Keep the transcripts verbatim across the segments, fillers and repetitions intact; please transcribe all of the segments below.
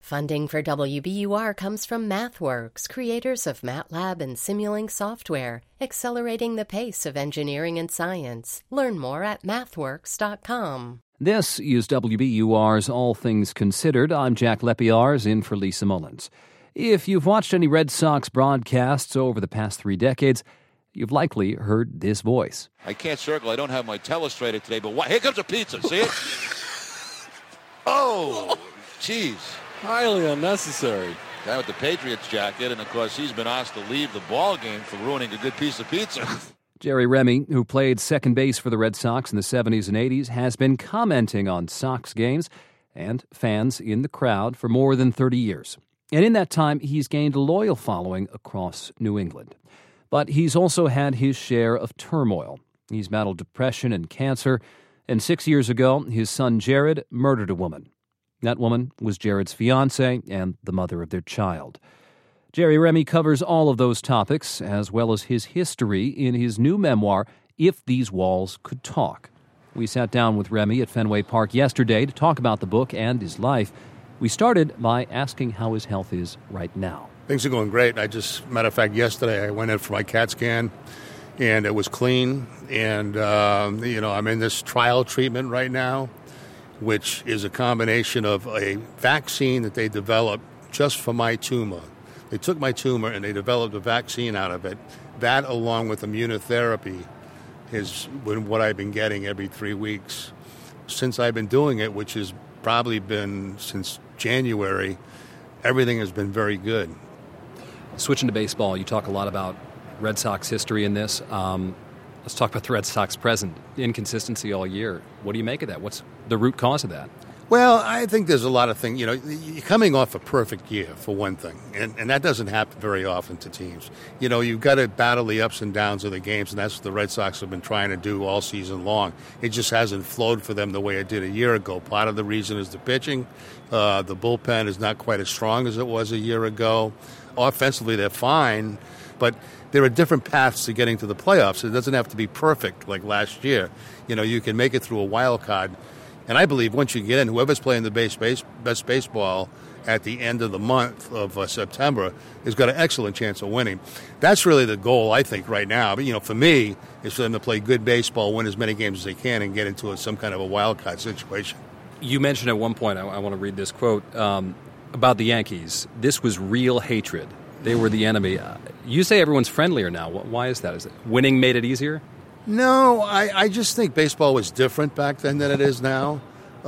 Funding for W B U R comes from MathWorks, creators of MATLAB and Simulink software, accelerating the pace of engineering and science. Learn more at mathworks dot com. This is W B U R's All Things Considered. I'm Jack Lepiarz, in for Lisa Mullins. If you've watched any Red Sox broadcasts over the past three decades, you've likely heard this voice. I can't circle. I don't have my telestrator today, but what? Here comes a pizza. See it? Oh, jeez. Highly unnecessary. Guy with the Patriots jacket, and of course he's been asked to leave the ball game for ruining a good piece of pizza. Jerry Remy, who played second base for the Red Sox in the seventies and eighties, has been commenting on Sox games and fans in the crowd for more than thirty years. And in that time, he's gained a loyal following across New England. But he's also had his share of turmoil. He's battled depression and cancer, and six years ago, his son Jared murdered a woman. That woman was Jared's fiancée and the mother of their child. Jerry Remy covers all of those topics, as well as his history, in his new memoir, If These Walls Could Talk. We sat down with Remy at Fenway Park yesterday to talk about the book and his life. We started by asking how his health is right now. Things are going great. I just, matter of fact, yesterday I went in for my CAT scan, and it was clean. And, um, you know, I'm in this trial treatment right now, which is a combination of a vaccine that they developed just for my tumor. They took my tumor and they developed a vaccine out of it. That, along with immunotherapy, is what I've been getting every three weeks. Since I've been doing it, which has probably been since January, everything has been very good. Switching to baseball, you talk a lot about Red Sox history in this. Um, let's talk about the Red Sox present. Inconsistency all year. What do you make of that? What's the root cause of that? Well, I think there's a lot of things. You know, you're coming off a perfect year, for one thing, and, and that doesn't happen very often to teams. You know, you've got to battle the ups and downs of the games, and that's what the Red Sox have been trying to do all season long. It just hasn't flowed for them the way it did a year ago. Part of the reason is the pitching. Uh, the bullpen is not quite as strong as it was a year ago. Offensively, they're fine, but there are different paths to getting to the playoffs. It doesn't have to be perfect like last year. You know, you can make it through a wild card. And I believe once you get in, whoever's playing the base, base, best baseball at the end of the month of uh, September has got an excellent chance of winning. That's really the goal, I think, right now. But, you know, for me, is for them to play good baseball, win as many games as they can, and get into a, some kind of a wild card situation. You mentioned at one point, I, I want to read this quote, um, about the Yankees. This was real hatred. They were the enemy. Uh, you say everyone's friendlier now. Why is that? Is it winning made it easier? No, I, I just think baseball was different back then than it is now.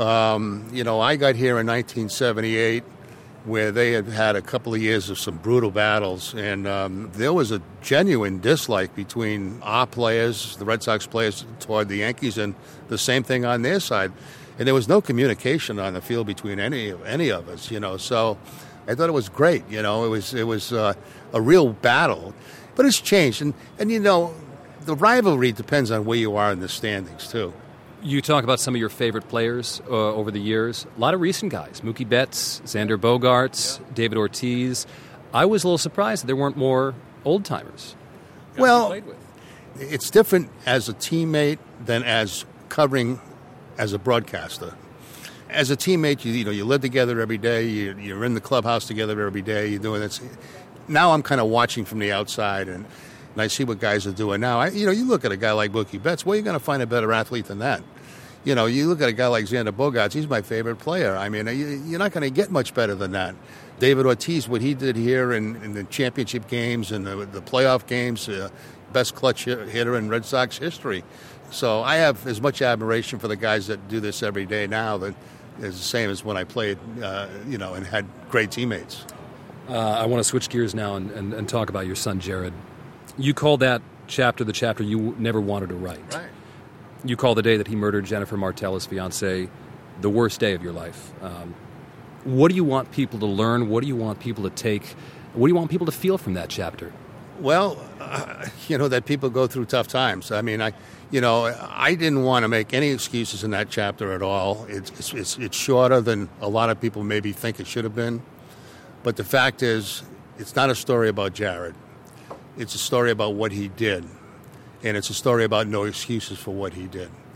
Um, you know, I got here in nineteen seventy-eight, where they had had a couple of years of some brutal battles, and um, there was a genuine dislike between our players, the Red Sox players, toward the Yankees, and the same thing on their side. And there was no communication on the field between any any of us, you know. So I thought it was great, you know. It was it was uh, a real battle, but it's changed, and and you know. The rivalry depends on where you are in the standings, too. You talk about some of your favorite players uh, over the years. A lot of recent guys. Mookie Betts, Xander Bogaerts, yeah. David Ortiz. I was a little surprised that there weren't more old-timers. Well, it's different as a teammate than as covering as a broadcaster. As a teammate, you, you know, you live together every day. You, you're in the clubhouse together every day. You're doing this. Now I'm kind of watching from the outside, and And I see what guys are doing now. I, you know, you look at a guy like Mookie Betts, where are you going to find a better athlete than that? You know, you look at a guy like Xander Bogaerts, he's my favorite player. I mean, you, you're not going to get much better than that. David Ortiz, what he did here in, in the championship games and the, the playoff games, uh, best clutch hitter in Red Sox history. So I have as much admiration for the guys that do this every day now that is the same as when I played, uh, you know, and had great teammates. Uh, I want to switch gears now and, and, and talk about your son, Jared. You call that chapter the chapter you never wanted to write. Right. You call the day that he murdered Jennifer Martell, his fiancée, the worst day of your life. Um, what do you want people to learn? What do you want people to take? What do you want people to feel from that chapter? Well, uh, you know, that people go through tough times. I mean, I, you know, I didn't want to make any excuses in that chapter at all. It's, it's, it's shorter than a lot of people maybe think it should have been. But the fact is, it's not a story about Jared. It's a story about what he did, and it's a story about no excuses for what he did.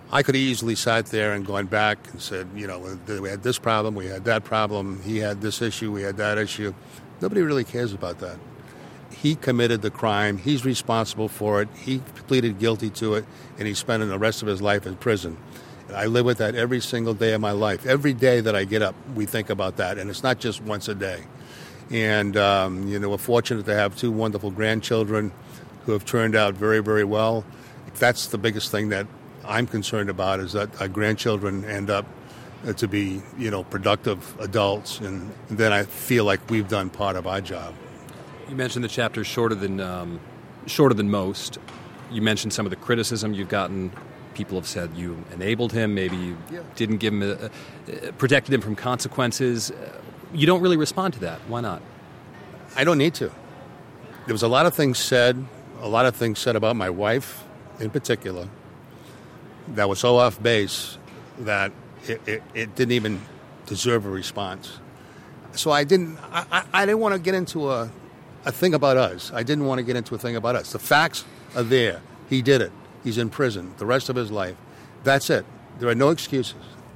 I could have easily sat there and gone back and said, you know, we had this problem, we had that problem, he had this issue, we had that issue. Nobody really cares about that. He committed the crime. He's responsible for it. He pleaded guilty to it, and he's spending the rest of his life in prison. I live with that every single day of my life. Every day that I get up, we think about that, and it's not just once a day. And, um, you know, we're fortunate to have two wonderful grandchildren who have turned out very, very well. That's the biggest thing that I'm concerned about, is that our grandchildren end up to be, you know, productive adults, and then I feel like we've done part of our job. You mentioned the chapter shorter than um, shorter than most. You mentioned some of the criticism you've gotten. People have said you enabled him, maybe you yeah. didn't give him, a, a, protected him from consequences. You don't really respond to that. Why not? I don't need to. There was a lot of things said, a lot of things said about my wife in particular, that was so off base that it, it, it didn't even deserve a response. So I didn't. I, I, I didn't want to get into a, a thing about us. I didn't want to get into a thing about us. The facts are there. He did it. He's in prison the rest of his life. That's it. There are no excuses.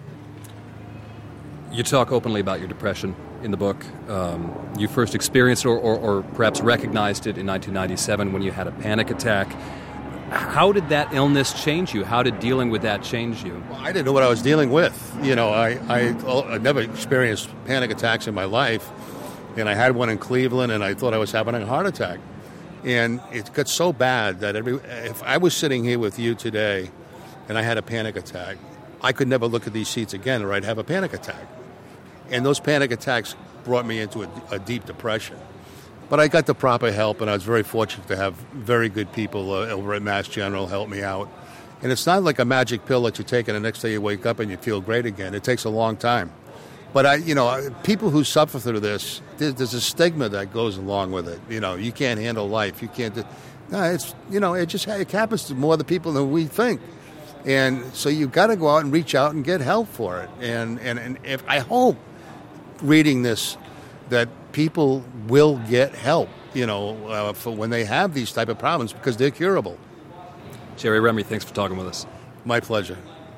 You talk openly about your depression in the book. Um, you first experienced or, or, or perhaps recognized it in nineteen ninety-seven when you had a panic attack. How did that illness change you? How did dealing with that change you? Well, I didn't know what I was dealing with. You know, I, I, I never experienced panic attacks in my life, and I had one in Cleveland, and I thought I was having a heart attack. And it got so bad that every, if I was sitting here with you today and I had a panic attack, I could never look at these seats again or I'd have a panic attack. And those panic attacks brought me into a, a deep depression. But I got the proper help, and I was very fortunate to have very good people uh, over at Mass General help me out. And it's not like a magic pill that you take and the next day you wake up and you feel great again. It takes a long time. But, I, you know, people who suffer through this, there's, there's a stigma that goes along with it. You know, you can't handle life. You can't do... No, it's, you know, it just it happens to more of the people than we think. And so you've got to go out and reach out and get help for it. And, and, and if I hope, reading this, that people will get help, you know, uh, for when they have these type of problems, because they're curable. Jerry Remy, thanks for talking with us. My pleasure.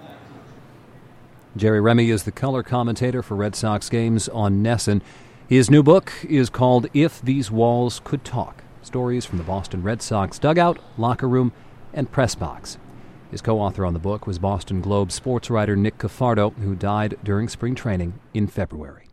Jerry Remy is the color commentator for Red Sox games on NESN. His new book is called If These Walls Could Talk. Stories from the Boston Red Sox dugout, locker room, and press box. His co-author on the book was Boston Globe sports writer Nick Cafardo, who died during spring training in February.